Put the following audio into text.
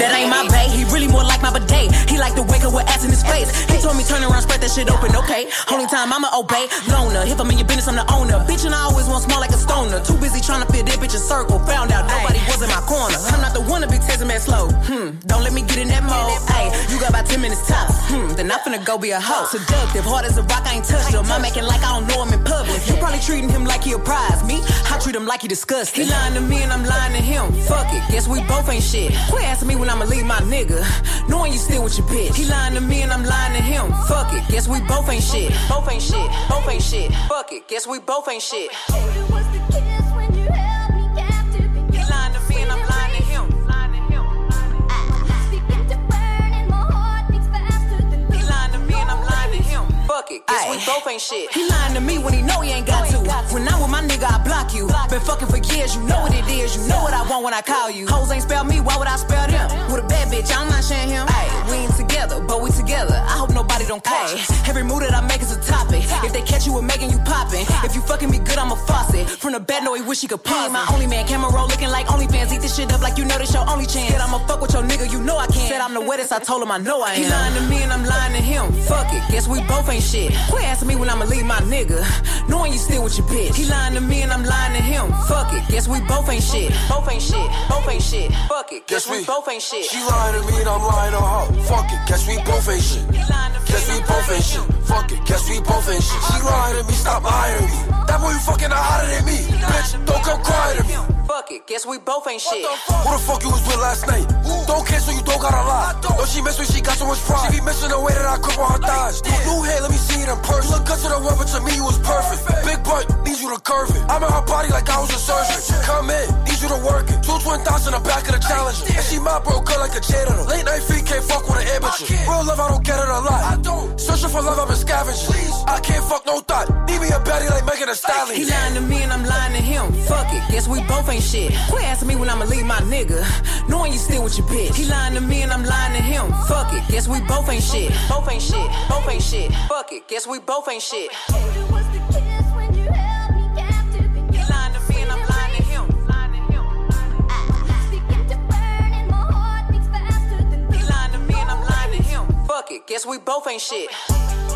That ain't my bae, he really more like my bidet. He like to wake up with ass in his face. He told me turn around, spread that shit open, okay. Only time I'ma obey, loner. If I'm in your business, I'm the owner. Bitch, and I always want small like a stoner. Too busy trying to fit that bitch in circle. Found out nobody was in my corner. I'm not the one to be texting that slow. Don't let me get in that mode. Ayy, you got about 10 minutes tops. Then I'm finna go be a hoe. Seductive, hard as a rock, I ain't touched him. I'm acting like I don't know him in public. You probably treating him like he a prize. Me, I treat him like he disgusting. He lying to me and I'm lying to him. Fuck it, guess we both ain't shit. Quit asking me when I'ma leave my nigga, knowing you still with your bitch. He lying to me and I'm lying to him. Fuck it, guess we both ain't shit. Both ain't shit, both ain't shit. Fuck it, guess we both ain't shit. Guess we both ain't shit. He lying to me when he know he ain't got to. When I'm with my nigga, I block you. Been fucking for years, you know what it is. You know what I want when I call you. Hoes ain't spell me, why would I spell them? With a bad bitch, I don't mind sharing him. We ain't together, but we together. I hope nobody don't catch us. Every move that I make is a topic. If they catch you with making you poppin'. If you fucking me good, I'm a faucet. From the bed, no, he wish he could pause. My only man, camera roll looking like OnlyFans. Eat this shit up like you know this your only chance. Said I'ma fuck with your nigga, you know I can. Said I'm the wettest, I told him I know I am. He lying to me and I'm lying to him. Fuck it, guess we both ain't shit. Quit asking me when I'ma leave my nigga, knowing you still with your bitch. He lying to me and I'm lying to him. Fuck it, guess we both ain't shit. Both ain't shit, both ain't shit. Fuck it, guess we both ain't shit. She lying to me and I'm lying to her. Fuck it, guess we both ain't shit. Guess we both ain't shit. Fuck it, guess we both ain't shit. She lying to me, stop lying to me. That boy you fucking hotter than me. Bitch, don't come crying to me. Fuck it, guess we both ain't shit. Who the fuck you was with last night? Don't care so you don't gotta lie. Don't she miss when she got so much pride? She be missing the way that I grip on her thighs. New hair, let me see it in person. Look good to the world, but to me you was perfect. Big butt, need you to curve it. I'm in her body like I was a surgeon. Come in, need you to work it. 2 twin thoughts in the back of the Challenger. And she my bro, good like a janitor. Late night freak, can't fuck with an amateur. Real love, I don't get it a lot. I don't. Searching for love, I've been scavenging. I can't fuck no thought. Need me a baddie like Megan Thee Stallion. He lying to me and I'm lying to him. Fuck it, guess we both ain't shit. Quit asking me when I'ma leave my nigga, knowing you still with your bitch. He lying to me and I'm lying to him. Fuck it, guess we both ain't shit. Both ain't shit, both ain't shit. Fuck it, guess we both ain't shit. He lying to me and I'm lying to him. He lying to me and I'm lying to him. Fuck it, guess we both ain't shit.